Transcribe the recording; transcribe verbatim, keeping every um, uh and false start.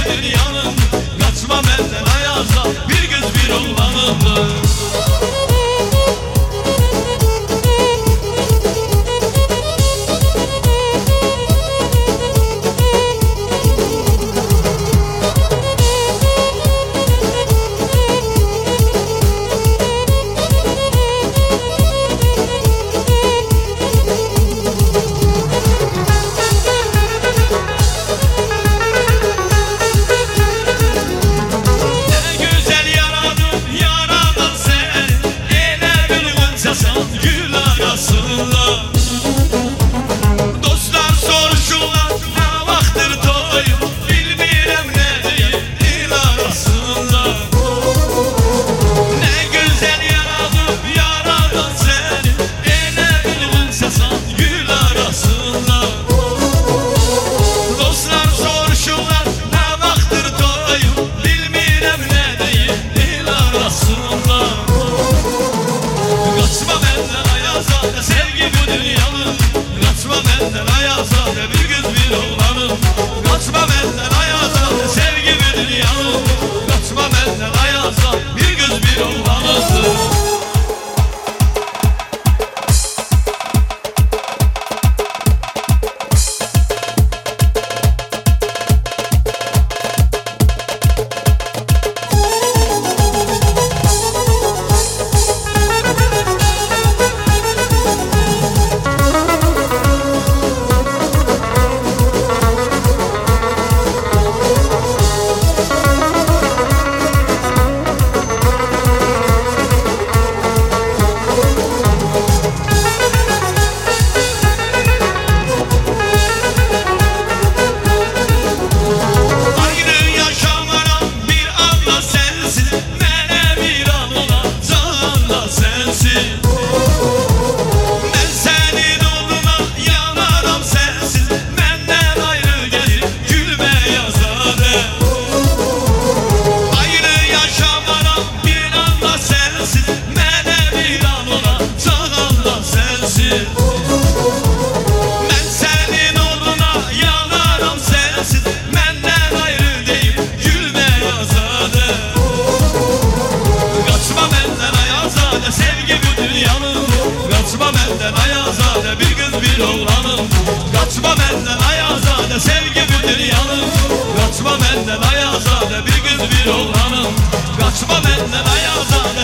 dünyanın. Kaçma benden ayaza, bir göz bir oğlanımdır. Gül arasında dostlar soruşurlar, ne vaxtır toyum, bilmirəm ne deyim il arasında. Ne güzel yaradım yaradan seni, elə bilgin səsən gül arasında. Dostlar soruşurlar, ne vaxtır toyum, bilmirəm ne deyim il arasında. Kaçma benden ayazade, sevgi bu dünyanın. Kaçma benden ayazade, bir göz bir oğlanım. Kaçma benden ayazade, sevgi bu dünyanın. Kaçma benden ayazade, bir göz bir oğlanım. Ben senin oğluna yanarım sensiz, benden ayrı gelir gülme yazade. Ayrı yaşamaram bir anda sensiz, mene bir an ola sağan da sensiz. Ben senin oğluna yanarım sensiz, benden ayrı değil gülme yazade. Kaçma benden ayazade, sevgi bu dünyanın. Kaçma benden ayazade, bir kız bir oğlanım. Kaçma benden ayazade, sevgi bu dünyanın. Kaçma benden ayazade, bir kız bir oğlanım. Kaçma benden ayazade.